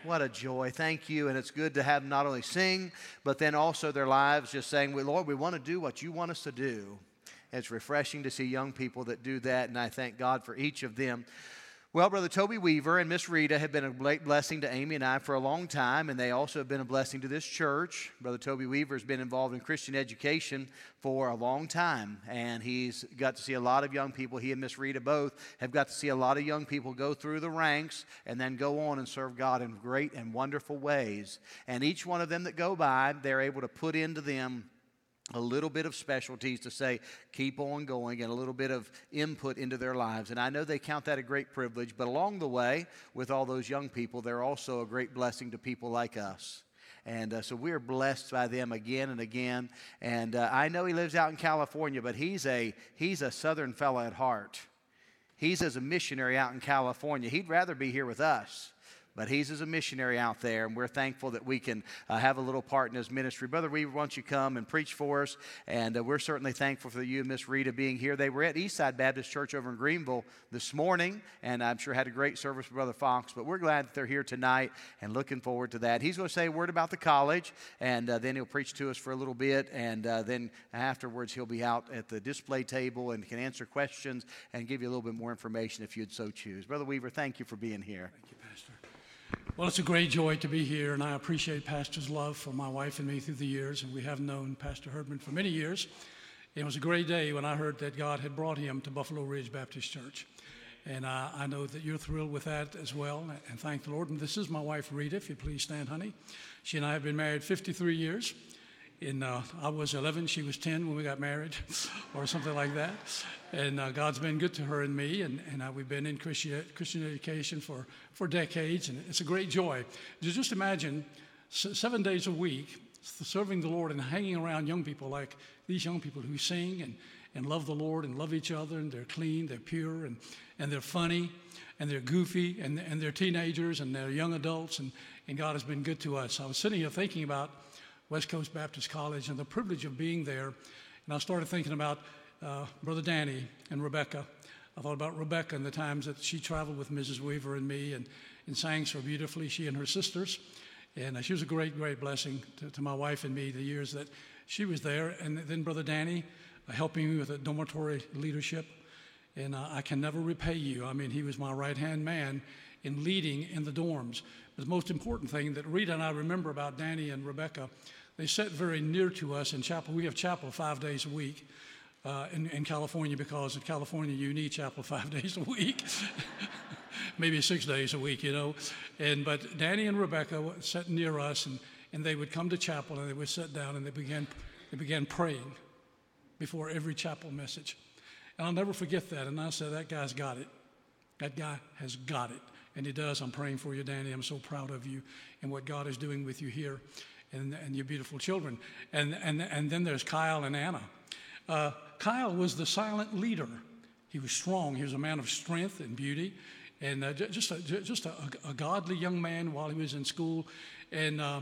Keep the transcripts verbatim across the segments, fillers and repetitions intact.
What a joy. Thank you. And it's good to have them not only sing, but then also their lives just saying, well, Lord, we want to do what you want us to do. It's refreshing to see young people that do that, and I thank God for each of them. Well, Brother Toby Weaver and Miss Rita have been a great blessing to Amy and I for a long time, and they also have been a blessing to this church. Brother Toby Weaver has been involved in Christian education for a long time, and he's got to see a lot of young people. He and Miss Rita both have got to see a lot of young people go through the ranks and then go on and serve God in great and wonderful ways. And each one of them that go by, they're able to put into them a little bit of specialties to say, keep on going, and a little bit of input into their lives. And I know they count that a great privilege, but along the way, with all those young people, they're also a great blessing to people like us. And uh, so we're blessed by them again and again. And uh, I know he lives out in California, but he's a, he's a Southern fella at heart. He's as a missionary out in California. He'd rather be here with us. But he's as a missionary out there, and we're thankful that we can uh, have a little part in his ministry. Brother Weaver, why don't you come and preach for us? And uh, we're certainly thankful for you and Miss Rita being here. They were at Eastside Baptist Church over in Greenville this morning, and I'm sure had a great service with Brother Fox. But we're glad that they're here tonight and looking forward to that. He's going to say a word about the college, and uh, then he'll preach to us for a little bit. And uh, then afterwards, he'll be out at the display table and can answer questions and give you a little bit more information if you'd so choose. Brother Weaver, thank you for being here. Thank you, Pastor. Well, it's a great joy to be here, and I appreciate Pastor's love for my wife and me through the years, and we have known Pastor Herdman for many years. It was a great day when I heard that God had brought him to Buffalo Ridge Baptist Church, and uh, I know that you're thrilled with that as well, and thank the Lord. And this is my wife, Rita, if you please stand, honey. She and I have been married fifty-three years. In, uh, I was eleven, she was ten when we got married, or something like that. And uh, God's been good to her and me, and, and uh, we've been in Christian, Christian education for, for decades, and it's a great joy. Just imagine s- seven days a week serving the Lord and hanging around young people like these young people who sing and, and love the Lord and love each other, and they're clean, they're pure, and, and they're funny, and they're goofy, and, and they're teenagers, and they're young adults, and, and God has been good to us. I was sitting here thinking about West Coast Baptist College and the privilege of being there, and I started thinking about uh, Brother Danny and Rebecca. I thought about Rebecca and the times that she traveled with Missus Weaver and me and, and sang so beautifully, she and her sisters. And uh, she was a great, great blessing to, to my wife and me the years that she was there. And then Brother Danny uh, helping me with the dormitory leadership. And uh, I can never repay you. I mean, he was my right-hand man in leading in the dorms. But the most important thing that Rita and I remember about Danny and Rebecca, they sat very near to us in chapel. We have chapel five days a week uh, in, in California, because in California you need chapel five days a week, maybe six days a week, you know. And but Danny and Rebecca sat near us, and, and they would come to chapel, and they would sit down, and they began they began praying before every chapel message. And I'll never forget that. And I said, that guy's got it. That guy has got it. And he does. I'm praying for you, Danny. I'm so proud of you and what God is doing with you here and, and your beautiful children. And, and, and then there's Kyle and Anna. Uh, Kyle was the silent leader. He was strong. He was a man of strength and beauty, and uh, just, a, just a, a godly young man while he was in school. And uh,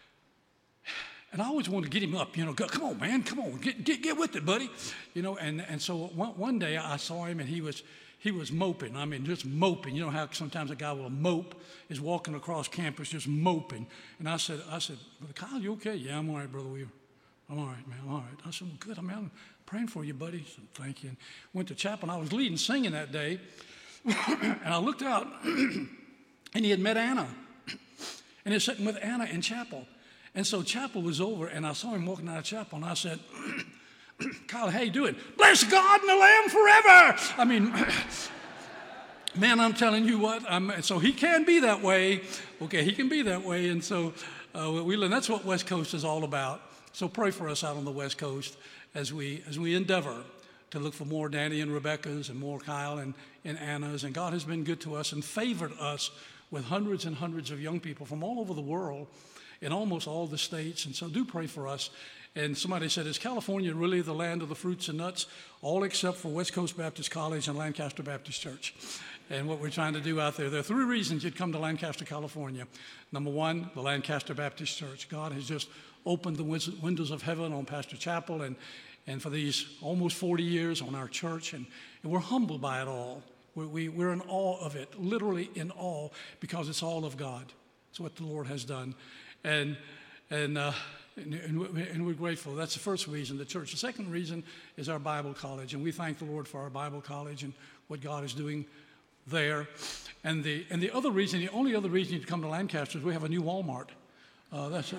and I always wanted to get him up, you know, go, come on, man, come on, get, get, get with it, buddy. You know, and, and so one, one day I saw him, and he was He was moping. I mean, just moping. You know how sometimes a guy will mope, is walking across campus just moping. And I said, I said, Brother Kyle, you okay? Yeah, I'm all right, Brother Weaver. I'm all right, man, I'm all right. I said, well, good. I mean, I'm praying for you, buddy. He said, thank you. And went to chapel, and I was leading singing that day. And I looked out, and he had met Anna. And he was sitting with Anna in chapel. And so chapel was over, and I saw him walking out of chapel, and I said, Kyle, how you doing? Bless God and the Lamb forever. I mean, man, I'm telling you what. I'm, so he can be that way. Okay, he can be that way. And so uh, we learn that's what West Coast is all about. So pray for us out on the West Coast as we as we endeavor to look for more Danny and Rebecca's and more Kyle and, and Anna's. And God has been good to us and favored us with hundreds and hundreds of young people from all over the world in almost all the states. And so do pray for us. And somebody said, is California really the land of the fruits and nuts? All except for West Coast Baptist College and Lancaster Baptist Church. And what we're trying to do out there. There are three reasons you'd come to Lancaster, California. Number one, the Lancaster Baptist Church. God has just opened the windows of heaven on Pastor Chappell and, and for these almost forty years on our church. And, and we're humbled by it all. We, we, we're in awe of it, literally in awe, because it's all of God. It's what the Lord has done. And, and, uh, and, and we're grateful. That's the first reason, the church. The second reason is our Bible college. And we thank the Lord for our Bible college and what God is doing there. And the, and the other reason, the only other reason you come to Lancaster is we have a new Walmart. Uh, that's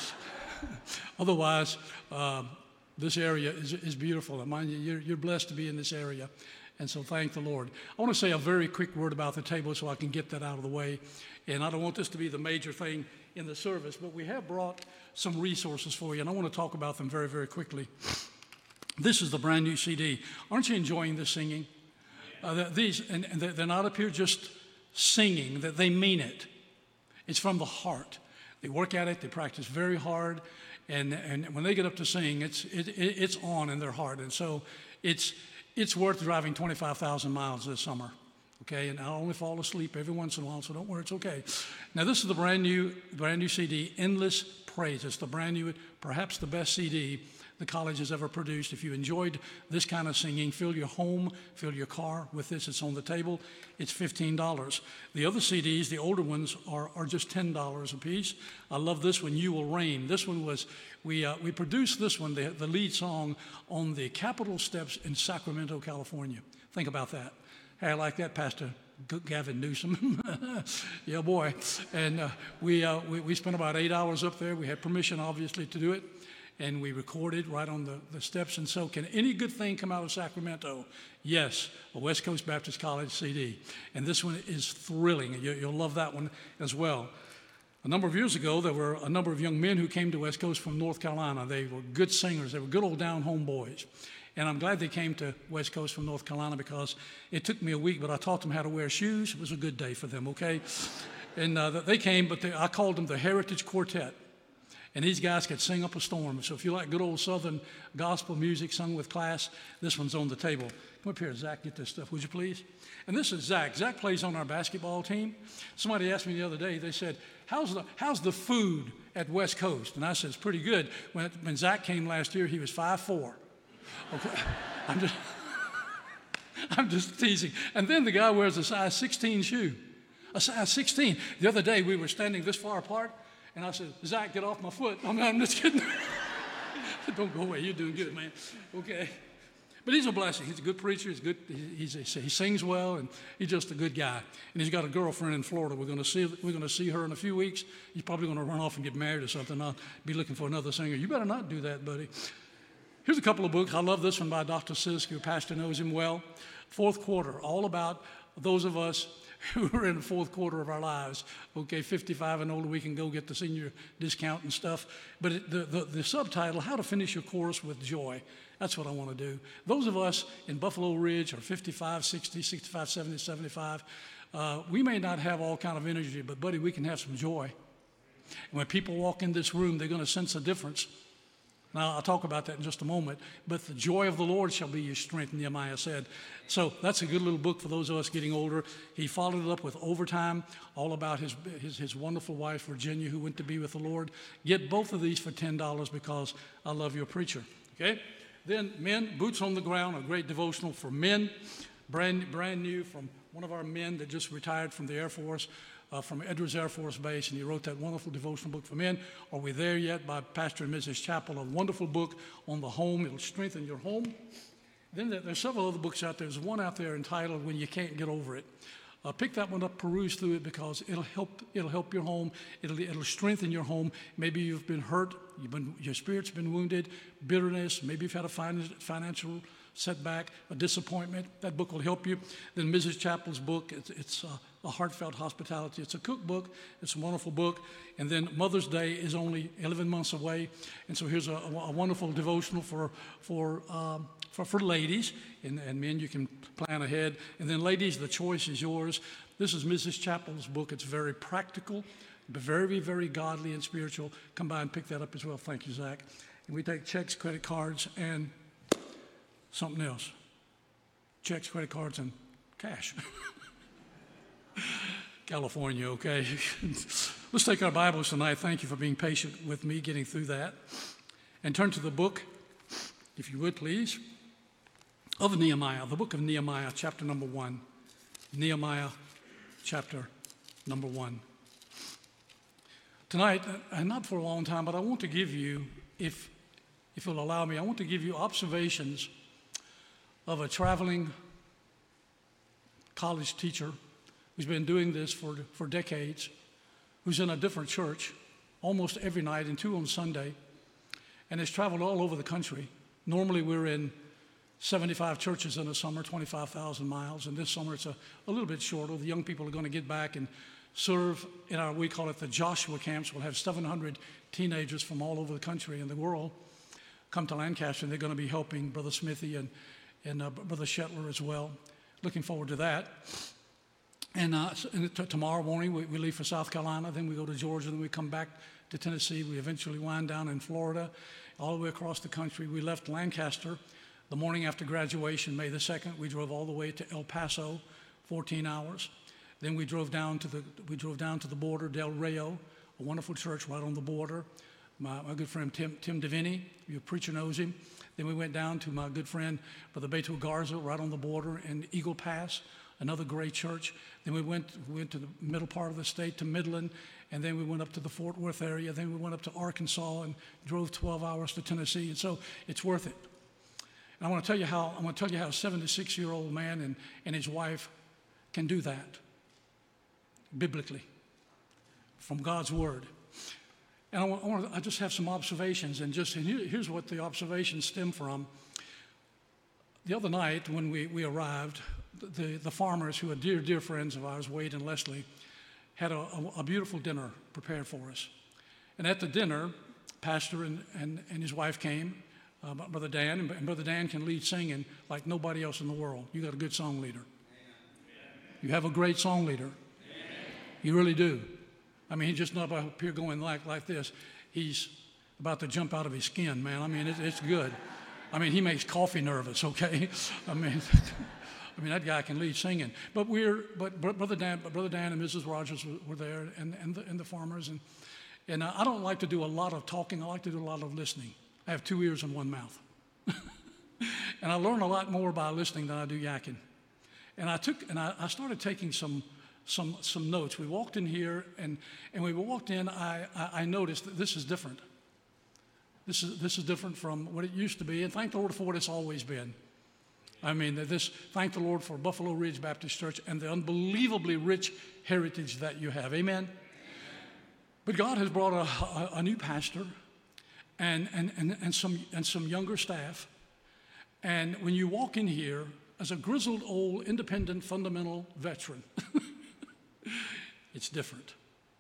Otherwise, uh, this area is, is beautiful. And mind you, you're, you're blessed to be in this area. And so thank the Lord. I want to say a very quick word about the table so I can get that out of the way. And I don't want this to be the major thing in the service, but we have brought some resources for you, and I want to talk about them very, very quickly. This is the brand new C D. Aren't you enjoying the singing? Uh, these, and, and they're not up here just singing, that they mean it. It's from the heart. They work at it, they practice very hard, and, and when they get up to sing, it's, it, it, it's on in their heart. And so it's, it's worth driving twenty-five thousand miles this summer. Okay, and I'll only fall asleep every once in a while, so don't worry, it's okay. Now, this is the brand new, brand new C D, Endless Praise. It's the brand new, perhaps the best C D the college has ever produced. If you enjoyed this kind of singing, fill your home, fill your car with this. It's on the table. It's fifteen dollars. The other C Ds, the older ones, are, are just ten dollars a piece. I love this one, You Will Reign. This one was, we, uh, we produced this one, the, the lead song, on the Capitol steps in Sacramento, California. Think about that. Hey, I like that, Pastor Gavin Newsom. Yeah, boy. And uh, we, uh, we we spent about eight hours up there. We had permission, obviously, to do it. And we recorded right on the, the steps. And so, can any good thing come out of Sacramento? Yes, a West Coast Baptist College C D. And this one is thrilling. You, you'll love that one as well. A number of years ago, there were a number of young men who came to West Coast from North Carolina. They were good singers. They were good old down-home boys. And I'm glad they came to West Coast from North Carolina because it took me a week, but I taught them how to wear shoes. It was a good day for them, okay? And uh, they came, but they, I called them the Heritage Quartet. And these guys could sing up a storm. So if you like good old Southern gospel music sung with class, this one's on the table. Come up here, Zach, get this stuff, would you please? And this is Zach. Zach plays on our basketball team. Somebody asked me the other day, they said, how's the, how's the food at West Coast? And I said, it's pretty good. When, when Zach came last year, he was five foot four. Okay, I'm just, I'm just teasing. And then the guy wears a size sixteen shoe, a size sixteen. The other day we were standing this far apart, and I said, Zach, get off my foot. I'm, I'm just kidding. Don't go away. You're doing good, man. Okay. But he's a blessing. He's a good preacher. He's good. He's a, he sings well, and he's just a good guy. And he's got a girlfriend in Florida. We're going to see. We're going to see her in a few weeks. He's probably going to run off and get married or something. I'll be looking for another singer. You better not do that, buddy. Here's a couple of books. I love this one by Doctor Sisk, your pastor knows him well. Fourth Quarter, all about those of us who are in the fourth quarter of our lives. Okay, fifty-five and older, we can go get the senior discount and stuff. But it, the, the, the subtitle, How to Finish Your Course with Joy. That's what I want to do. Those of us in Buffalo Ridge are fifty-five, sixty, sixty-five, seventy, seventy-five. Uh, we may not have all kind of energy, but buddy, we can have some joy. And when people walk in this room, they're going to sense a difference. Now, I'll talk about that in just a moment. But the joy of the Lord shall be your strength, Nehemiah said. So that's a good little book for those of us getting older. He followed it up with Overtime, all about his, his, his wonderful wife, Virginia, who went to be with the Lord. Get both of these for ten dollars because I love your preacher. Okay? Then Men, Boots on the Ground, a great devotional for men, brand, brand new from one of our men that just retired from the Air Force. Uh, from Edwards Air Force Base, and he wrote that wonderful devotional book for men. Are We There Yet? By Pastor and Missus Chappell, a wonderful book on the home. It'll strengthen your home. Then there, there's several other books out there. There's one out there entitled When You Can't Get Over It. Uh, pick that one up, peruse through it, because it'll help. It'll help your home. It'll it'll strengthen your home. Maybe you've been hurt. You've been your spirit's been wounded. Bitterness. Maybe you've had a fin- financial setback, a disappointment. That book will help you. Then Missus Chappell's book. It's it's. Uh, A Heartfelt Hospitality. It's a cookbook. It's a wonderful book. And then Mother's Day is only eleven months away. And so here's a, a wonderful devotional for for um, for, for ladies. And, and men, you can plan ahead. And then ladies, the choice is yours. This is Missus Chappell's book. It's very practical, but very, very godly and spiritual. Come by and pick that up as well. Thank you, Zach. And we take checks, credit cards, and something else. Checks, credit cards, and cash. California, okay? Let's take our Bibles tonight. Thank you for being patient with me getting through that. And turn to the book, if you would, please, of Nehemiah, the book of Nehemiah, chapter number one. Nehemiah, chapter number one. Tonight, and not for a long time, but I want to give you, if, if you'll allow me, I want to give you observations of a traveling college teacher who's been doing this for, for decades, who's in a different church almost every night and two on Sunday, and has traveled all over the country. Normally we're in seventy-five churches in the summer, twenty-five thousand miles, and this summer it's a, a little bit shorter. The young people are going to get back and serve in our, we call it the Joshua camps. We'll have seven hundred teenagers from all over the country and the world come to Lancaster, and they're going to be helping Brother Smithy and, and uh, Brother Shetler as well. Looking forward to that. And, uh, and t- tomorrow morning we, we leave for South Carolina, then we go to Georgia, then we come back to Tennessee. We eventually wind down in Florida, all the way across the country. We left Lancaster the morning after graduation, May the second. We drove all the way to El Paso, fourteen hours. Then we drove down to the we drove down to the border, Del Rio, a wonderful church right on the border. My, my good friend Tim Tim Davini, your preacher knows him. Then we went down to my good friend Brother Beto Garza, right on the border in Eagle Pass, another great church. Then we went we went to the middle part of the state to Midland, and then we went up to the Fort Worth area. Then we went up to Arkansas and drove twelve hours to Tennessee. And so it's worth it. And I want to tell you how I want to tell you how a seventy-six-year-old man and, and his wife can do that biblically from God's Word. And I, want, I, want to, I just have some observations, and just and here, here's what the observations stem from. The other night when we, we arrived, the, the farmers, who are dear, dear friends of ours, Wade and Leslie, had a, a, a beautiful dinner prepared for us. And at the dinner, Pastor and, and, and his wife came, uh, Brother Dan, and Brother Dan can lead singing like nobody else in the world. You got a good song leader. You have a great song leader. You really do. I mean, he's just not up here going like, like this. He's about to jump out of his skin, man. I mean, it, it's good. I mean, he makes coffee nervous, okay? I mean, I mean that guy can lead singing. But we're, but Brother Dan, Brother Dan and Missus Rogers were there, and, and, the, and the farmers. And, and I don't like to do a lot of talking. I like to do a lot of listening. I have two ears and one mouth. And I learn a lot more by listening than I do yakking. And I took, and I, I started taking some Some, some notes. We walked in here, and, and when we walked in, I, I, I noticed that this is different. This is, this is different from what it used to be, and thank the Lord for what it's always been. I mean, this, thank the Lord for Buffalo Ridge Baptist Church and the unbelievably rich heritage that you have. Amen? But God has brought a, a, a new pastor and, and, and, and, some, and some younger staff, and when you walk in here, as a grizzled old independent fundamental veteran, it's different.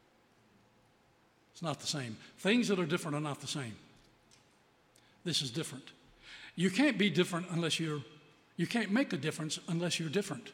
It's not the same. Things that are different are not the same. This is different. You can't be different unless you're, you can't make a difference unless you're different.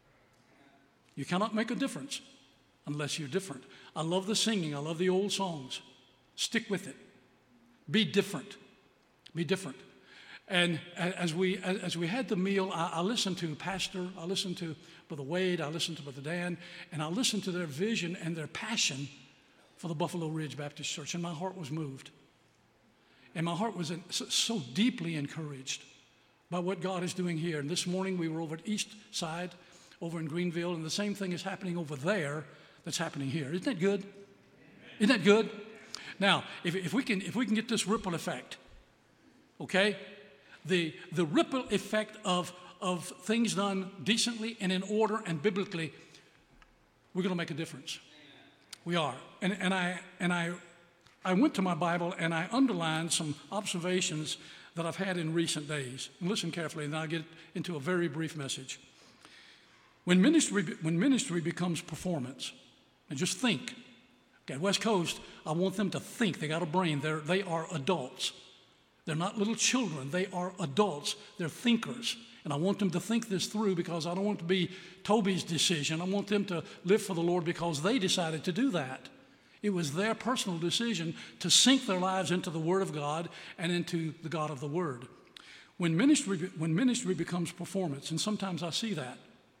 You cannot make a difference unless you're different. I love the singing. I love the old songs. Stick with it. Be different. Be different. And as we as we had the meal, I, I listened to Pastor, I listened to Brother Wade, I listened to Brother Dan, and I listened to their vision and their passion for the Buffalo Ridge Baptist Church, and my heart was moved. And my heart was so deeply encouraged by what God is doing here. And this morning we were over at East Side, over in Greenville, and the same thing is happening over there that's happening here. Isn't that good? Isn't that good? Now, if, if we can if we can get this ripple effect, okay? The, the ripple effect of, of things done decently and in order and biblically, we're going to make a difference. We are. And, and, I, and I, I went to my Bible and I underlined some observations that I've had in recent days. And listen carefully, and then I'll get into a very brief message. When ministry, when ministry becomes performance, and just think. Okay, West Coast, I want them to think. They got a brain. They're, they are adults. They're not little children. They are adults. They're thinkers. And I want them to think this through because I don't want it to be Toby's decision. I want them to live for the Lord because they decided to do that. It was their personal decision to sink their lives into the Word of God and into the God of the Word. When ministry, when ministry becomes performance, and sometimes I see that,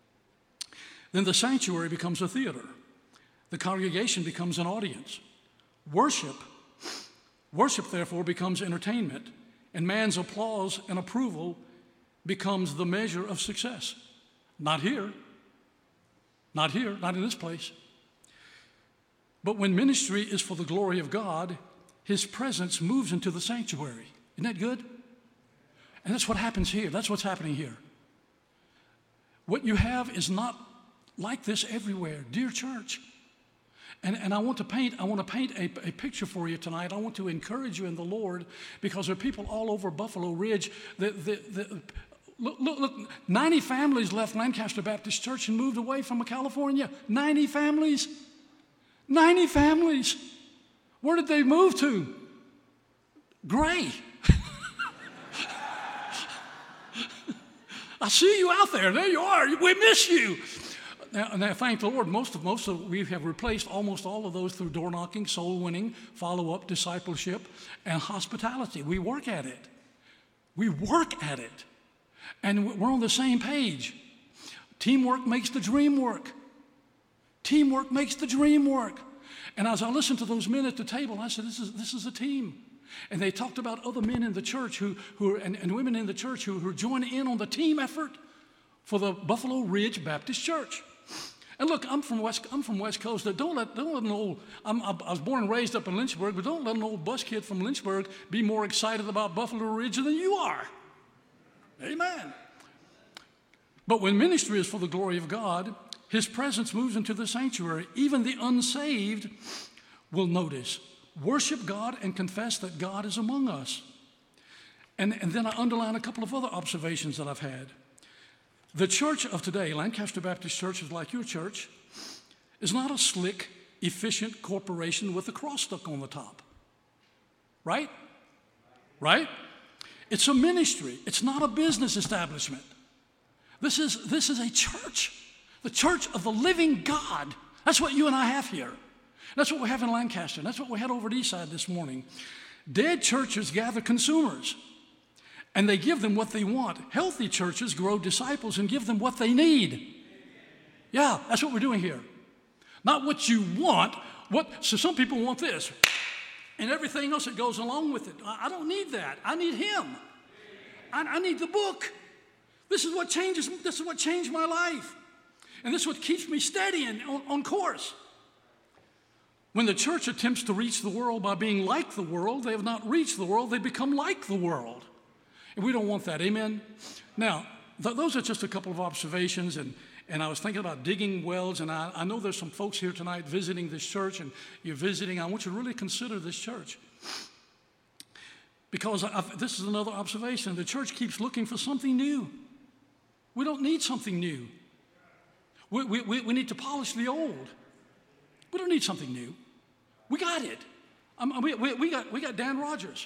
then the sanctuary becomes a theater. The congregation becomes an audience. Worship Worship, therefore, becomes entertainment, and man's applause and approval becomes the measure of success. Not here. Not here, not in this place. But when ministry is for the glory of God, his presence moves into the sanctuary. Isn't that good? And that's what happens here. That's what's happening here. What you have is not like this everywhere, dear church. And, and I want to paint, I want to paint a, a picture for you tonight. I want to encourage you in the Lord, because there are people all over Buffalo Ridge that, that, that look, look, look, ninety families left Lancaster Baptist Church and moved away from California. ninety families. ninety families. Where did they move to? Gray. I see you out there. There you are. We miss you. Now, now, thank the Lord, most of most of we have replaced almost all of those through door knocking, soul winning, follow-up, discipleship, and hospitality. We work at it. We work at it. And we're on the same page. Teamwork makes the dream work. Teamwork makes the dream work. And as I listened to those men at the table, I said, this is, this is a team. And they talked about other men in the church who, who are, and, and women in the church who, who are joining in on the team effort for the Buffalo Ridge Baptist Church. And look, I'm from West, I'm from West Coast. Don't let, don't let an old, I'm, I was born and raised up in Lynchburg, but don't let an old bus kid from Lynchburg be more excited about Buffalo Ridge than you are. Amen. But when ministry is for the glory of God, his presence moves into the sanctuary. Even the unsaved will notice, worship God, and confess that God is among us. And, and then I underline a couple of other observations that I've had. The church of today, Lancaster Baptist Church, is like your church, is not a slick, efficient corporation with a cross stuck on the top. Right? Right? It's a ministry. It's not a business establishment. This is, this is a church. The church of the living God. That's what you and I have here. That's what we have in Lancaster. That's what we had over at Eastside this morning. Dead churches gather consumers, and they give them what they want. Healthy churches grow disciples and give them what they need. Yeah, that's what we're doing here. Not what you want. What, so some people want this, and everything else that goes along with it. I, I don't need that. I need him. I, I need the book. This is what changes. This is what changed my life. And this is what keeps me steady and on, on course. When the church attempts to reach the world by being like the world, they have not reached the world, they become like the world. And we don't want that, amen? Now, th- those are just a couple of observations, and, and I was thinking about digging wells, and I, I know there's some folks here tonight visiting this church, and you're visiting. I want you to really consider this church. Because I've, this is another observation. The church keeps looking for something new. We don't need something new. We, we, we need to polish the old. We don't need something new. We got it. Um, we, we, we, got, we got Dan Rogers.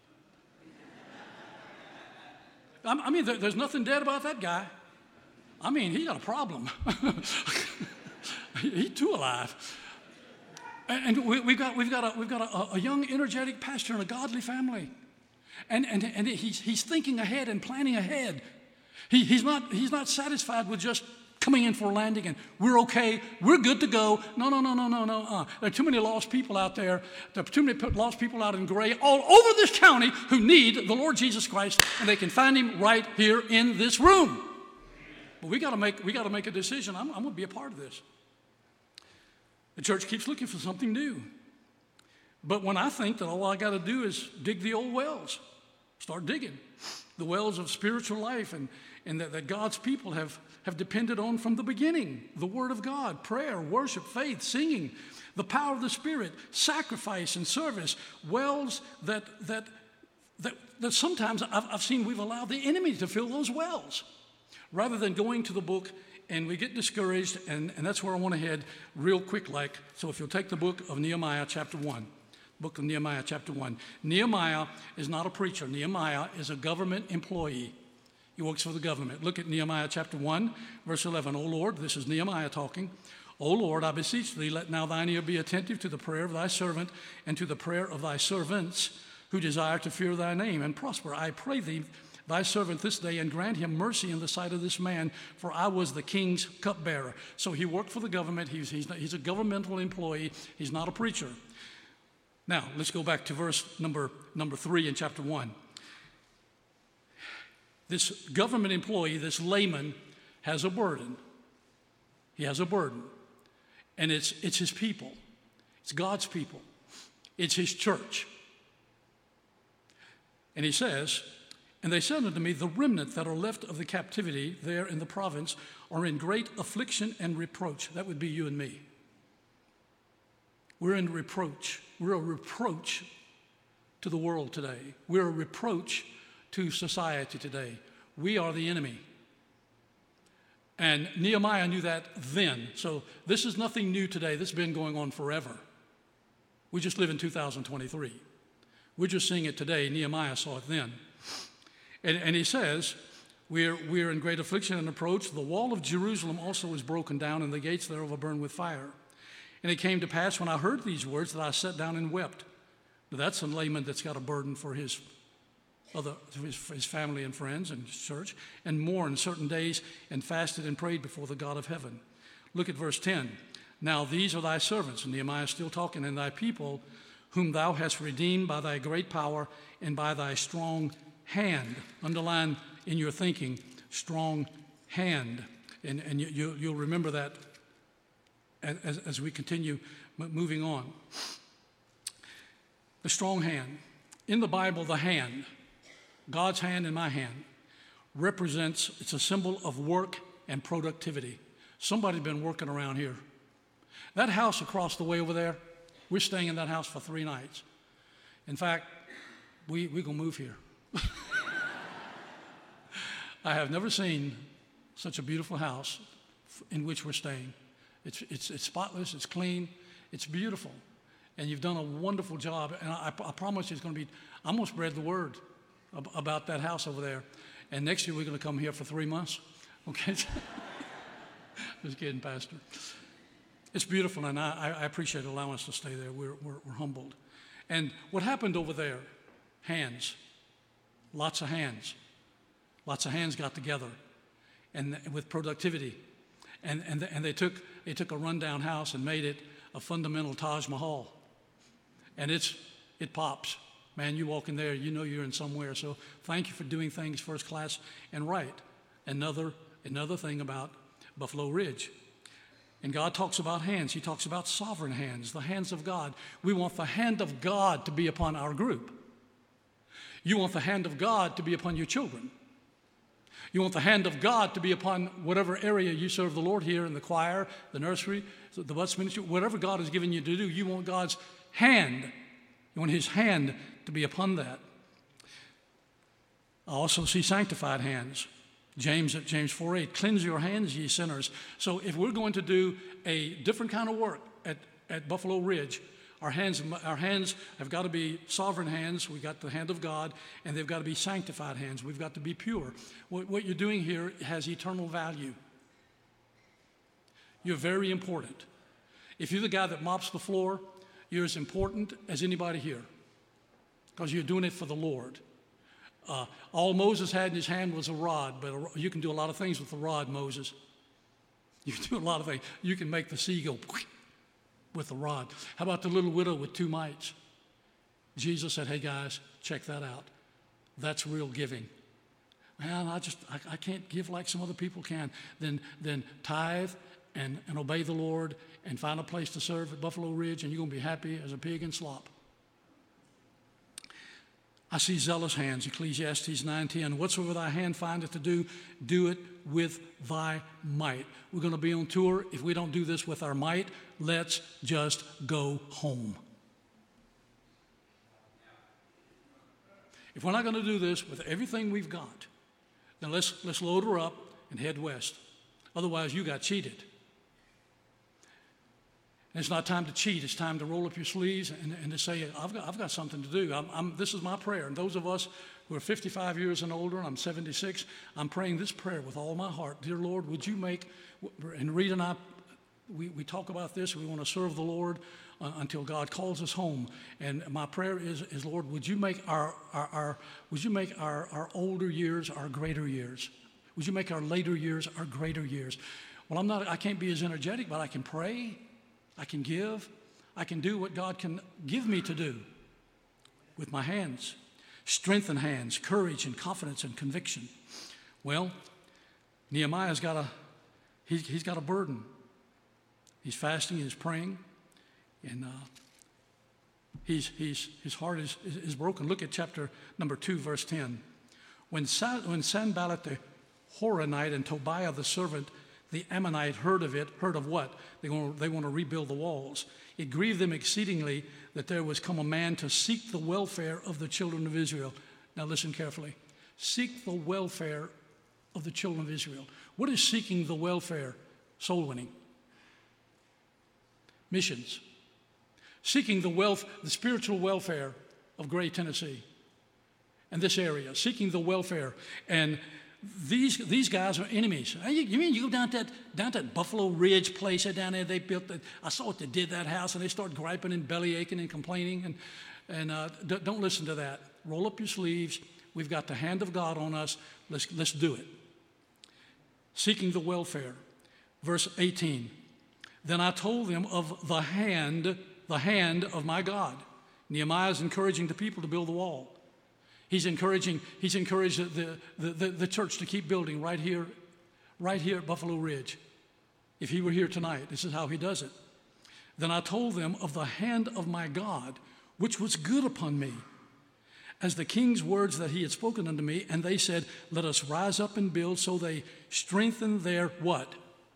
I mean, there, there's nothing dead about that guy. I mean, he got a problem. he, he's too alive. And, and we, we've got, we've got, a, we've got a, a young, energetic pastor in a godly family. And, and, and he's, he's thinking ahead and planning ahead. He, he's, not, he's not satisfied with just coming in for a landing and we're okay, we're good to go. No, no, no, no, no, no. Uh. There are too many lost people out there. There are too many lost people out in Gray all over this county who need the Lord Jesus Christ, and they can find him right here in this room. But we got to make we got to make a decision. I'm, I'm going to be a part of this. The church keeps looking for something new. But when I think that all I got to do is dig the old wells, start digging the wells of spiritual life and, and that, that God's people have, have depended on from the beginning, the Word of God, prayer, worship, faith, singing, the power of the Spirit, sacrifice and service, wells that, that, that, that sometimes I've, I've seen we've allowed the enemy to fill those wells rather than going to the book, and we get discouraged, and, and that's where I want to head real quick like. So if you'll take the book of Nehemiah chapter one. Book of Nehemiah chapter one. Nehemiah is not a preacher. Nehemiah is a government employee. He works for the government. Look at Nehemiah chapter one, verse eleven. O Lord, this is Nehemiah talking. O Lord, I beseech thee, let now thine ear be attentive to the prayer of thy servant and to the prayer of thy servants who desire to fear thy name and prosper. I pray thee, thy servant this day, and grant him mercy in the sight of this man, for I was the king's cupbearer. So he worked for the government. He's, he's, not, he's a governmental employee. He's not a preacher. Now, let's go back to verse number, number three in chapter one. This government employee, this layman, has a burden. He has a burden, and it's, it's his people. It's God's people. It's his church. And he says, and they said unto me, the remnant that are left of the captivity there in the province are in great affliction and reproach. That would be you and me. We're in reproach. We're a reproach to the world today. We're a reproach to society today. We are the enemy. And Nehemiah knew that then. So this is nothing new today. This has been going on forever. We just live in two thousand twenty-three. We're just seeing it today. Nehemiah saw it then. And, and he says, we're, we're in great affliction and reproach. The wall of Jerusalem also is broken down, and the gates thereof are burned with fire. And it came to pass when I heard these words that I sat down and wept. Now that's a layman that's got a burden for his other his, his family and friends and his church, and mourned certain days and fasted and prayed before the God of heaven. Look at verse ten. Now these are thy servants, and Nehemiah is still talking, and thy people, whom thou hast redeemed by thy great power and by thy strong hand. Underline in your thinking, strong hand. And, and you, you, you'll remember that as, as we continue moving on. The strong hand. In the Bible, the hand, God's hand and my hand, represents, it's a symbol of work and productivity. Somebody's been working around here. That house across the way over there, we're staying in that house for three nights. In fact, we, we're going to move here. I have never seen such a beautiful house in which we're staying. It's, it's, it's spotless, it's clean, it's beautiful. And you've done a wonderful job. And I, I promise you it's going to be, I'm going to spread the word ab- about that house over there. And next year we're going to come here for three months. Okay? Just kidding, Pastor. It's beautiful, and I, I appreciate allowing us to stay there. We're, we're, we're humbled. And what happened over there? Hands. Lots of hands. Lots of hands got together, and with productivity. And, and, and they, took, they took a rundown house and made it a fundamental Taj Mahal. And it's, it pops. Man, you walk in there, you know you're in somewhere. So thank you for doing things first class and right. Another, another thing about Buffalo Ridge. And God talks about hands. He talks about sovereign hands, the hands of God. We want the hand of God to be upon our group. You want the hand of God to be upon your children. You want the hand of God to be upon whatever area you serve the Lord here in the choir, the nursery, the bus ministry, whatever God has given you to do. You want God's hand. You want his hand to be upon that. I also see sanctified hands. James at James four eight, cleanse your hands, ye sinners. So if we're going to do a different kind of work at, at Buffalo Ridge, our hands, our hands have got to be sovereign hands. We've got the hand of God, and they've got to be sanctified hands. We've got to be pure. What, what you're doing here has eternal value. You're very important. If you're the guy that mops the floor, you're as important as anybody here because you're doing it for the Lord. Uh, all Moses had in his hand was a rod, but a, you can do a lot of things with the rod, Moses. You can do a lot of things. You can make the sea go with the rod. How about the little widow with two mites? Jesus said, hey guys, check that out. That's real giving. Man, I just, I, I can't give like some other people can. Then, then tithe and, and obey the Lord and find a place to serve at Buffalo Ridge, and you're going to be happy as a pig in slop. I see zealous hands, Ecclesiastes nine ten. Whatsoever thy hand findeth to do, do it with thy might. We're going to be on tour. If we don't do this with our might, let's just go home. If we're not going to do this with everything we've got, then let's, let's load her up and head west. Otherwise, you got cheated. And it's not time to cheat. It's time to roll up your sleeves and, and to say, I've got, I've got something to do. I'm, I'm, this is my prayer. And those of us who are fifty-five years and older, and I'm seventy-six, I'm praying this prayer with all my heart. Dear Lord, would you make, and Rita and I, we, we talk about this. We want to serve the Lord uh, until God calls us home. And my prayer is, is Lord, would you make our, our, our would you make our, our older years our greater years? Would you make our later years our greater years? Well, I'm not, I can't be as energetic, but I can pray. I can give. I can do what God can give me to do with my hands. Strengthen hands, courage and confidence and conviction. Well, Nehemiah's got a, he, he's got a burden. He's fasting, he's praying. And uh, he's, he's, his heart is, is, is broken. Look at chapter number two, verse ten. When, Sa- when Sanballat the Horonite and Tobiah the servant, the Ammonite, heard of it, heard of what? They want, they want to rebuild the walls. It grieved them exceedingly that there was come a man to seek the welfare of the children of Israel. Now listen carefully. Seek the welfare of the children of Israel. What is seeking the welfare? Soul winning. Missions. Seeking the wealth, the spiritual welfare of Gray, Tennessee, and this area. Seeking the welfare. And these these guys are enemies. You, you mean you go down to that down to that Buffalo Ridge place down there? They built. The, I saw what they did that house, and they start griping and belly aching and complaining. And and uh, d- don't listen to that. Roll up your sleeves. We've got the hand of God on us. Let's let's do it. Seeking the welfare. Verse eighteen. Then I told them of the hand, the hand of my God. Nehemiah is encouraging the people to build the wall. He's encouraging, he's encouraged the, the, the, the church to keep building right here, right here at Buffalo Ridge. If he were here tonight, this is how he does it. Then I told them of the hand of my God, which was good upon me, as the king's words that he had spoken unto me. And they said, let us rise up and build. So they strengthened their what?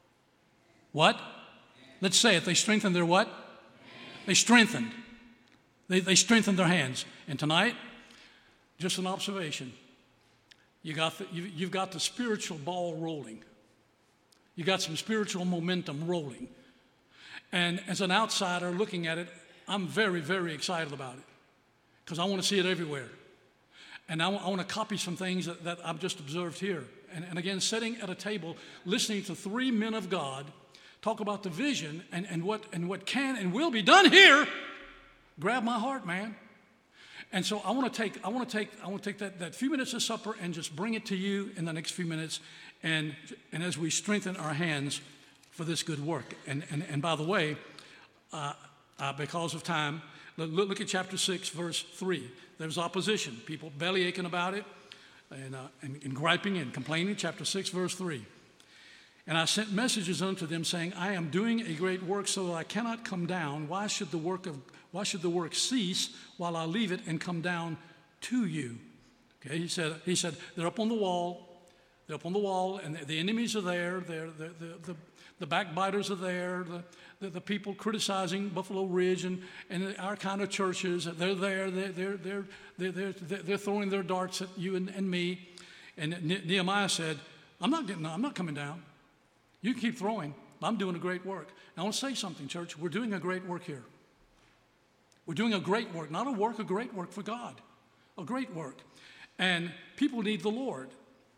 What? Let's say it. They strengthened their what? They strengthened. They, they strengthened their hands. And tonight, just an observation. You got the, you, you've got the spiritual ball rolling. You got some spiritual momentum rolling. And as an outsider looking at it, I'm very, very excited about it because I want to see it everywhere. And I, w- I want to copy some things that, that I've just observed here. And, and again, sitting at a table, listening to three men of God talk about the vision and, and, what, and what can and will be done here, grab my heart, man. And so I want to take, I want to take, I want to take that, that few minutes of supper and just bring it to you in the next few minutes, and and as we strengthen our hands for this good work. And and, and by the way, uh, uh, because of time, look, look at chapter six, verse three. There's opposition, people belly aching about it, and, uh, and and griping and complaining. Chapter six, verse three. And I sent messages unto them, saying, I am doing a great work, so that I cannot come down. Why should the work of Why should the work cease while I leave it and come down to you? Okay, he said, he said, they're up on the wall. They're up on the wall, and the, the enemies are there. They're, the, the, the, the backbiters are there. The, the, the people criticizing Buffalo Ridge and, and our kind of churches, they're there. They're, they're, they're, they're, they're, they're throwing their darts at you and, and me. And ne- Nehemiah said, I'm not getting, I'm not coming down. You can keep throwing. I'm doing a great work. Now, I want to say something, church. We're doing a great work here. We're doing a great work, not a work, a great work for God, a great work. And people need the Lord.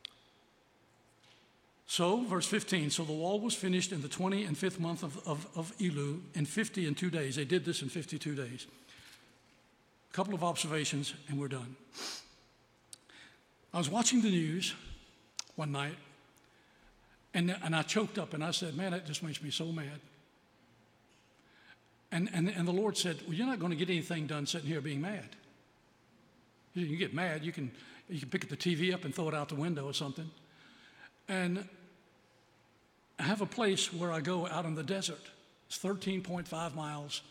So, verse fifteen, so the wall was finished in the twentieth and fifth month of, of, of Elul in fifty and two days. They did this in fifty-two days. A couple of observations, and we're done. I was watching the news one night, and, and I choked up, and I said, man, that just makes me so mad. And, and, and the Lord said, well, you're not going to get anything done sitting here being mad. You, you get mad, you can, you can pick the T V up and throw it out the window or something. And I have a place where I go out in the desert. It's thirteen point five miles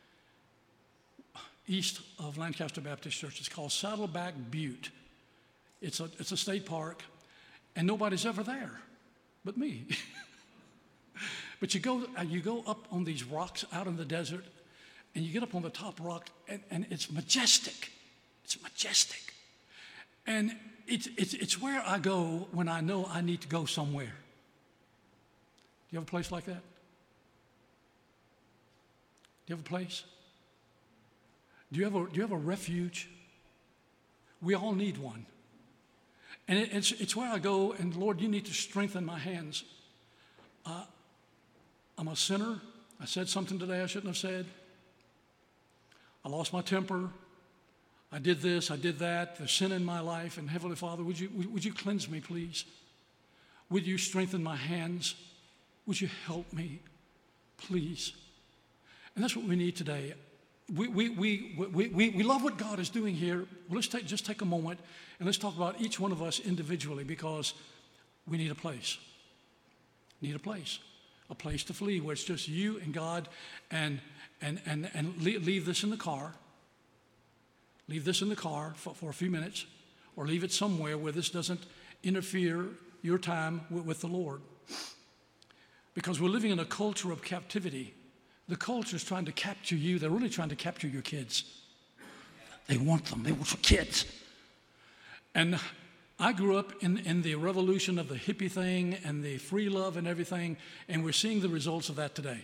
east of Lancaster Baptist Church. It's called Saddleback Butte. It's a, it's a state park, and nobody's ever there but me. But you go, you go up on these rocks out in the desert, and you get up on the top rock, and, and it's majestic. It's majestic. And it's, it's, it's where I go when I know I need to go somewhere. Do you have a place like that? Do you have a place? Do you have a, do you have a refuge? We all need one. And it, it's, it's where I go, and Lord, you need to strengthen my hands. Uh, I'm a sinner. I said something today I shouldn't have said. I lost my temper. I did this, I did that. There's sin in my life. And Heavenly Father, would you, would you cleanse me, please? Would you strengthen my hands? Would you help me, please? And that's what we need today. We, we, we, we, we, we love what God is doing here. Well, let's take, just take a moment and let's talk about each one of us individually, because we need a place. Need a place. a place to flee where it's just you and God, and, and, and, and leave this in the car. Leave this in the car for, for a few minutes, or leave it somewhere where this doesn't interfere your time with, with the Lord. Because we're living in a culture of captivity. The culture is trying to capture you. They're really trying to capture your kids. They want them. They want your kids. And I grew up in, in the revolution of the hippie thing and the free love and everything, and we're seeing the results of that today.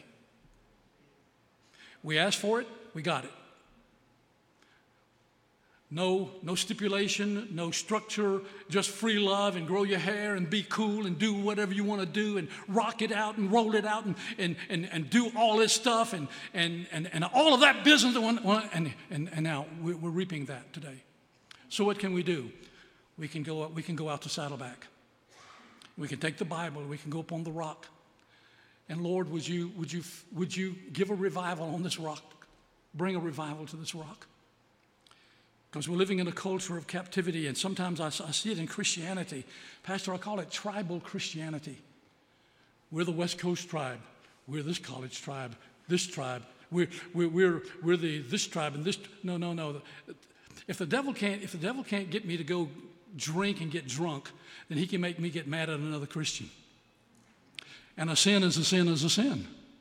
We asked for it, we got it. No, no stipulation, no structure, just free love and grow your hair and be cool and do whatever you want to do and rock it out and roll it out and, and, and, and do all this stuff and, and, and, and all of that business. And, and, and now we're, we're reaping that today. So what can we do? We can go, we can go out to Saddleback. We can take the Bible. We can go up on the rock. And Lord, would you, would you, would you give a revival on this rock? Bring a revival to this rock. Because we're living in a culture of captivity, and sometimes I, I see it in Christianity. Pastor, I call it tribal Christianity. We're the West Coast tribe. We're this college tribe, this tribe. We're, we're, we're, we're the this tribe and this. No, no, no. If the devil can't, if the devil can't get me to go drink and get drunk, then he can make me get mad at another Christian. And a sin is a sin is a sin.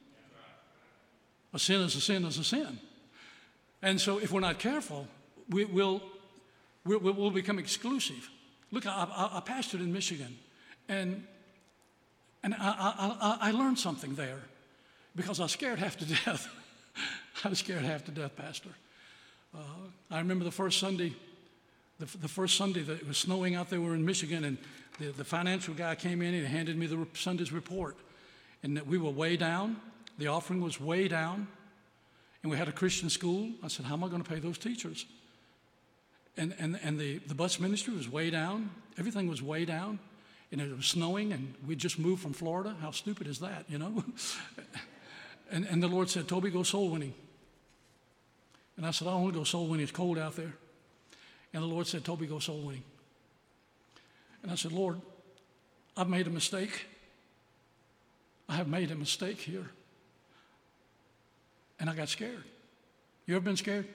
A sin is a sin is a sin. And so if we're not careful, We, we'll, we'll, we'll become exclusive. Look, I, I, I pastored in Michigan, and, and I, I, I learned something there because I was scared half to death. I was scared half to death, Pastor. Uh, I remember the first Sunday, the, the first Sunday that it was snowing out there. We were in Michigan, and the, the financial guy came in and he handed me the Sunday's report, and that we were way down. The offering was way down, and we had a Christian school. I said, how am I going to pay those teachers? And, and, and the, the bus ministry was way down. Everything was way down. And it was snowing, and we just moved from Florida. How stupid is that, you know? and, and the Lord said, Toby, go soul winning. And I said, I don't want to go soul winning. It's cold out there. And the Lord said, Toby, go soul winning. And I said, Lord, I've made a mistake. I have made a mistake here. And I got scared. You ever been scared?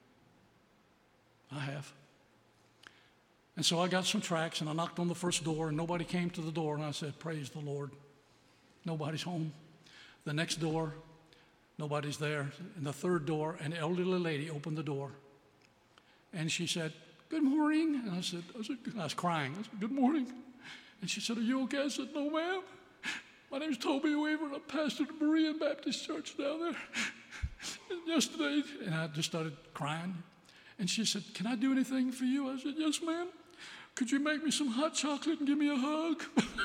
I have. And so I got some tracts, and I knocked on the first door, and nobody came to the door, and I said, praise the Lord. Nobody's home. The next door, nobody's there. And the third door, an elderly lady opened the door, and she said, good morning. And I said, I, said, I was crying. I said, good morning. And she said, are you okay? I said, no, ma'am. My name's Toby Weaver, and I'm pastor at Berean Baptist Church down there. And yesterday, and I just started crying. And she said, can I do anything for you? I said, yes, ma'am. Could you make me some hot chocolate and give me a hug?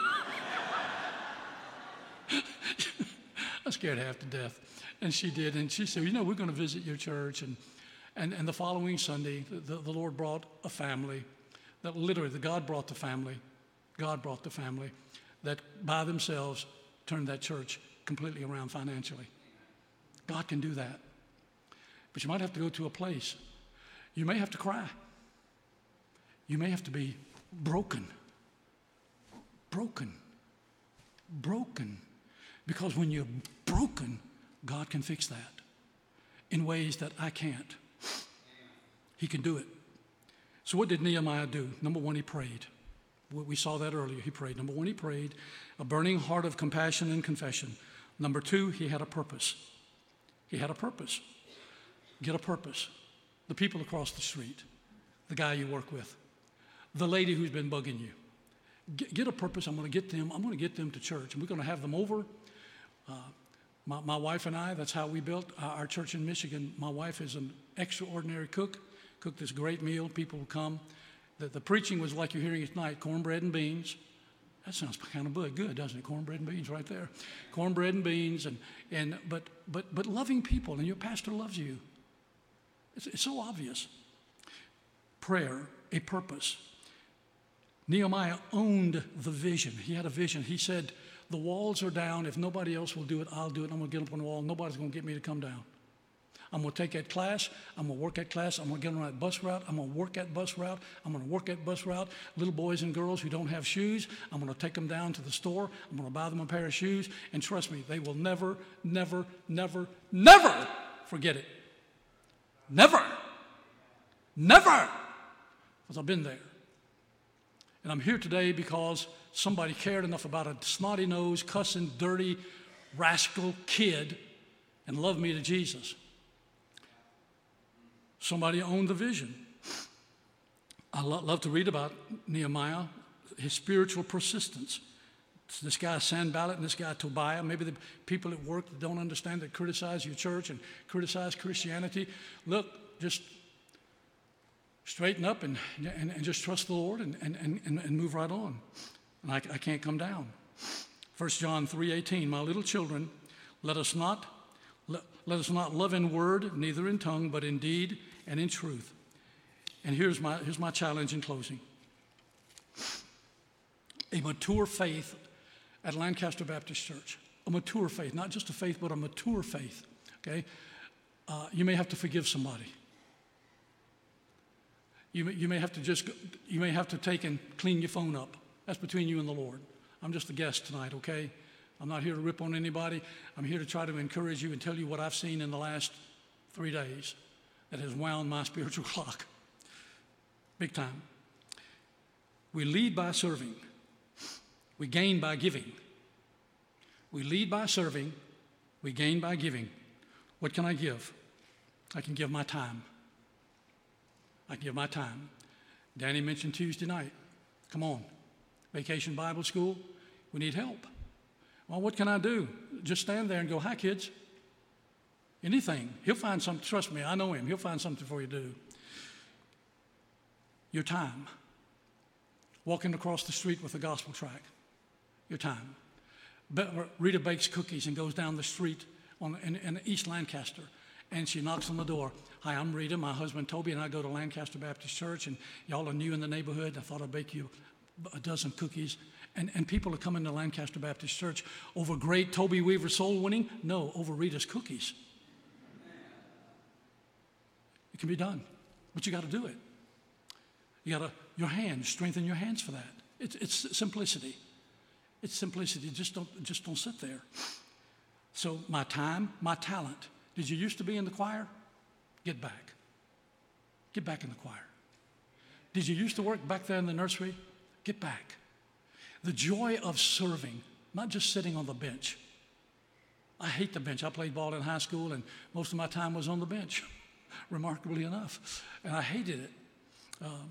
I scared half to death. And she did. And she said, you know, we're going to visit your church. And, and, and the following Sunday, the, the Lord brought a family that literally, the God brought the family. God brought the family that by themselves turned that church completely around financially. God can do that. But you might have to go to a place. You may have to cry. You may have to be broken. Broken. Broken. Because when you're broken, God can fix that in ways that I can't. He can do it. So what did Nehemiah do? Number one, he prayed. We saw that earlier. He prayed. Number one, he prayed. A burning heart of compassion and confession. Number two, he had a purpose. He had a purpose. Get a purpose. The people across the street, the guy you work with, the lady who's been bugging you. Get, get a purpose. I'm going to get them. I'm going to get them to church, and we're going to have them over. Uh, my, my wife and I, that's how we built our church in Michigan. My wife is an extraordinary cook, cooked this great meal. People will come. The, the preaching was like you're hearing it tonight, cornbread and beans. That sounds kind of good, doesn't it? Cornbread and beans right there. Cornbread and beans, and, and but, but, but loving people, and your pastor loves you. It's, it's so obvious. Prayer, a purpose. Nehemiah owned the vision. He had a vision. He said, the walls are down. If nobody else will do it, I'll do it. I'm going to get up on the wall. Nobody's going to get me to come down. I'm going to take that class. I'm going to work that class. I'm going to get on that bus route. I'm going to work that bus route. I'm going to work that bus route. Little boys and girls who don't have shoes, I'm going to take them down to the store. I'm going to buy them a pair of shoes. And trust me, they will never, never, never, never forget it. Never. Never. Because I've been there. And I'm here today because somebody cared enough about a snotty-nosed, cussing, dirty, rascal kid and loved me to Jesus. Somebody owned the vision. I lo- love to read about Nehemiah, his spiritual persistence. It's this guy Sanballat and this guy Tobiah, maybe the people at work that don't understand, that criticize your church and criticize Christianity. Look, just straighten up and, and, and just trust the Lord and, and, and, and move right on. And I, I can't come down. First John three eighteen, my little children, let us not let, let us not love in word, neither in tongue, but in deed and in truth. And here's my, here's my challenge in closing. A mature faith at Lancaster Baptist Church. A mature faith, not just a faith, but a mature faith, okay? Uh, you may have to forgive somebody. You may, you may have to just, you may have to take and clean your phone up. That's between you and the Lord. I'm just a guest tonight, okay? I'm not here to rip on anybody. I'm here to try to encourage you and tell you what I've seen in the last three days that has wound my spiritual clock. Big time. We lead by serving. We gain by giving. We lead by serving. We gain by giving. What can I give? I can give my time. I can give my time. Danny mentioned Tuesday night. Come on. Vacation Bible School. We need help. Well, what can I do? Just stand there and go, hi, kids. Anything. He'll find something. Trust me, I know him. He'll find something for you to do. Your time. Walking across the street with a gospel tract. Your time. Be- Rita bakes cookies and goes down the street on, in, in East Lancaster. And she knocks on the door. Hi, I'm Rita. My husband Toby and I go to Lancaster Baptist Church. And y'all are new in the neighborhood. I thought I'd bake you a dozen cookies. And, and people are coming to Lancaster Baptist Church over great Toby Weaver soul winning? No, over Rita's cookies. It can be done, but you got to do it. You got to, your hands, strengthen your hands for that. It's, it's simplicity. It's simplicity. Just don't, just don't sit there. So my time, my talent. Did you used to be in the choir? Get back. Get back in the choir. Did you used to work back there in the nursery? Get back. The joy of serving, not just sitting on the bench. I hate the bench. I played ball in high school, and most of my time was on the bench, remarkably enough. And I hated it. Um,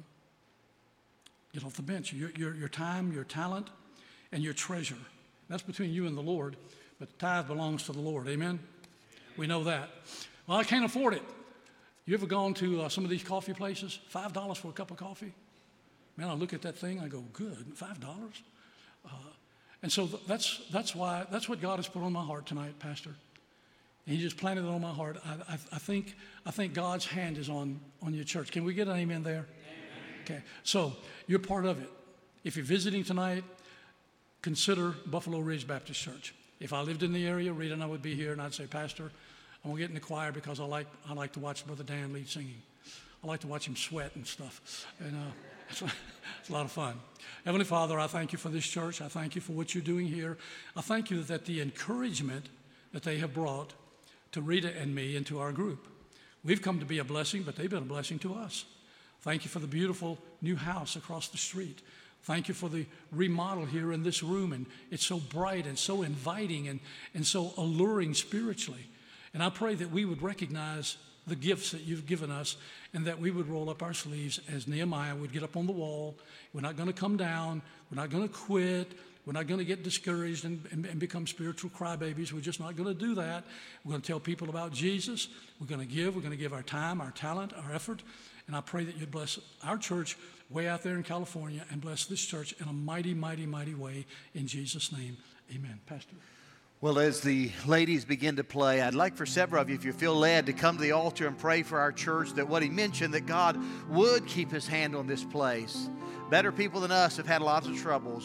get off the bench. Your, your, your time, your talent, and your treasure. That's between you and the Lord, but the tithe belongs to the Lord. Amen? We know that. Well, I can't afford it. You ever gone to uh, some of these coffee places? Five dollars for a cup of coffee? Man, I look at that thing, I go, good, five dollars? Uh, and so th- that's that's why, that's what God has put on my heart tonight, Pastor. And He just planted it on my heart. I, I, I think I think God's hand is on, on your church. Can we get an amen there? Amen. Okay, so you're part of it. If you're visiting tonight, consider Buffalo Ridge Baptist Church. If I lived in the area, Rita and I would be here, and I'd say, Pastor, I'm going to get in the choir because I like I like to watch Brother Dan lead singing. I like to watch him sweat and stuff. And uh, it's, it's a lot of fun. Heavenly Father, I thank you for this church. I thank you for what you're doing here. I thank you that the encouragement that they have brought to Rita and me and to our group. We've come to be a blessing, but they've been a blessing to us. Thank you for the beautiful new house across the street. Thank you for the remodel here in this room. And it's so bright and so inviting and, and so alluring spiritually. And I pray that we would recognize the gifts that you've given us and that we would roll up our sleeves as Nehemiah would get up on the wall. We're not going to come down. We're not going to quit. We're not going to get discouraged and, and, and become spiritual crybabies. We're just not going to do that. We're going to tell people about Jesus. We're going to give. We're going to give our time, our talent, our effort. And I pray that you'd bless our church way out there in California and bless this church in a mighty, mighty, mighty way. In Jesus' name, amen. Pastor. Well, as the ladies begin to play, I'd like for several of you, if you feel led, to come to the altar and pray for our church, that what he mentioned, that God would keep his hand on this place. Better people than us have had lots of troubles,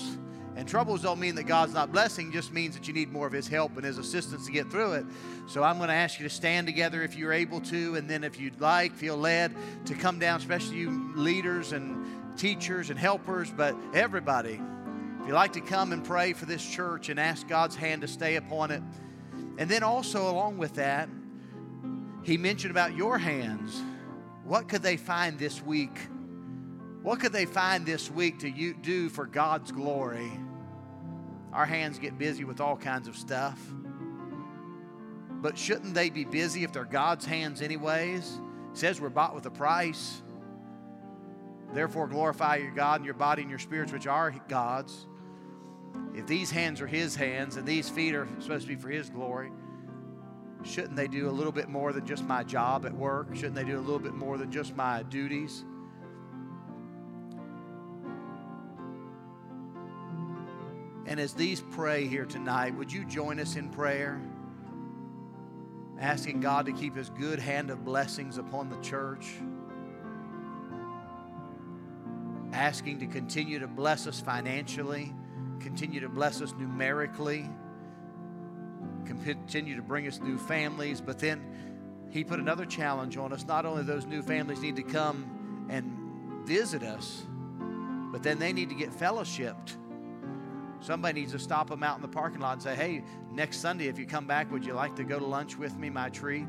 And troubles don't mean that God's not blessing, just means that you need more of His help and His assistance to get through it. So I'm going to ask you to stand together if you're able to, and then if you'd like, feel led to come down, especially you leaders and teachers and helpers, but everybody, if you'd like to come and pray for this church and ask God's hand to stay upon it. And then also along with that, he mentioned about your hands. What could they find this week? What could they find this week to you do for God's glory? Our hands get busy with all kinds of stuff. But shouldn't they be busy if they're God's hands anyways? It says we're bought with a price. Therefore glorify your God and your body and your spirits, which are God's. If these hands are His hands and these feet are supposed to be for His glory, shouldn't they do a little bit more than just my job at work? Shouldn't they do a little bit more than just my duties? And as these pray here tonight, would you join us in prayer? Asking God to keep His good hand of blessings upon the church. Asking to continue to bless us financially. Continue to bless us numerically. Continue to bring us new families. But then He put another challenge on us. Not only those new families need to come and visit us, but then they need to get fellowshipped. Somebody needs to stop them out in the parking lot and say, hey, next Sunday if you come back, would you like to go to lunch with me, my treat?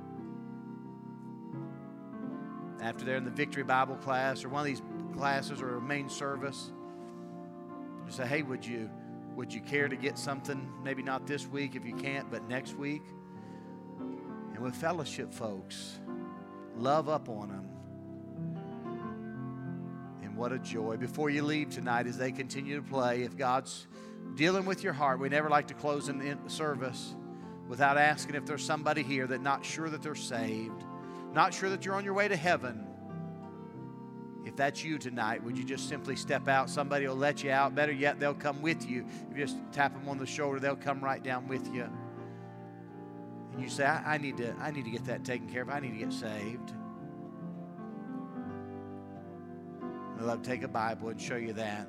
After they're in the Victory Bible class or one of these classes or a main service, you say, hey, would you, would you care to get something, maybe not this week if you can't, but next week? And with fellowship folks, love up on them. What a joy. Before you leave tonight, as they continue to play, if God's dealing with your heart, we never like to close in service without asking if there's somebody here that's not sure that they're saved, not sure that you're on your way to heaven. If that's you tonight, would you just simply step out? Somebody will let you out. Better yet, they'll come with you. If you just tap them on the shoulder, they'll come right down with you. And you say, I, I need to, I need to get that taken care of. I need to get saved. I'd love to take a Bible and show you that.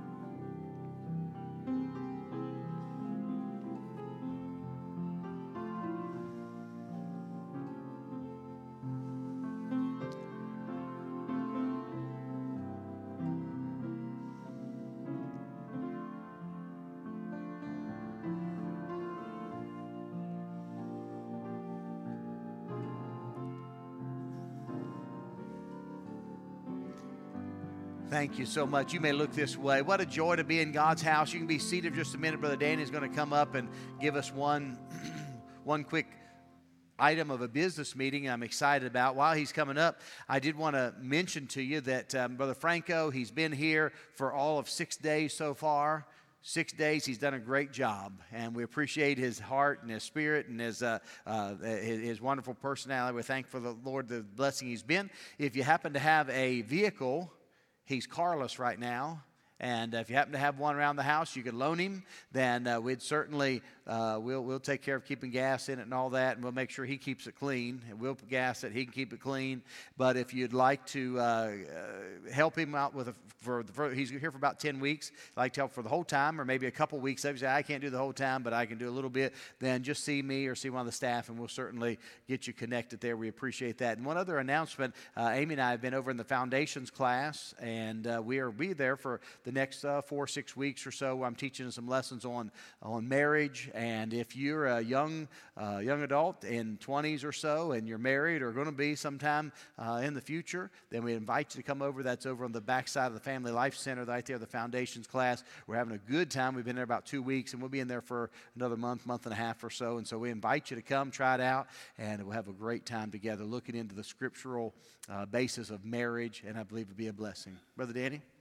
Thank you so much. You may look this way. What a joy to be in God's house. You can be seated just a minute. Brother Danny is going to come up and give us one, one quick item of a business meeting I'm excited about. While he's coming up, I did want to mention to you that um, Brother Franco, he's been here for all of six days so far. Six days, he's done a great job, and we appreciate his heart and his spirit and his, uh, uh, his, his wonderful personality. We're thankful for the Lord, the blessing he's been. If you happen to have a vehicle, he's carless right now, and if you happen to have one around the house, you could loan him. Then uh, we'd certainly uh, we'll we'll take care of keeping gas in it and all that, and we'll make sure he keeps it clean. And we'll gas it; he can keep it clean. But if you'd like to uh, uh, help him out with a, for, for he's here for about ten weeks. I'd like to help for the whole time, or maybe a couple weeks. If you say I can't do the whole time, but I can do a little bit, then just see me or see one of the staff, and we'll certainly get you connected there. We appreciate that. And one other announcement: uh, Amy and I have been over in the foundations class, and uh, we are be there for the next uh, four or six weeks or so. I'm teaching some lessons on on marriage, and if you're a young uh, young adult in twenties or so, and you're married or going to be sometime uh, in the future, then we invite you to come over. That's over on the backside of the Family Life Center, right there, the foundations class. We're having a good time. We've been there about two weeks, and we'll be in there for another month, month and a half or so. And so we invite you to come, try it out, and we'll have a great time together, looking into the scriptural uh, basis of marriage, and I believe it'll be a blessing. Brother Danny?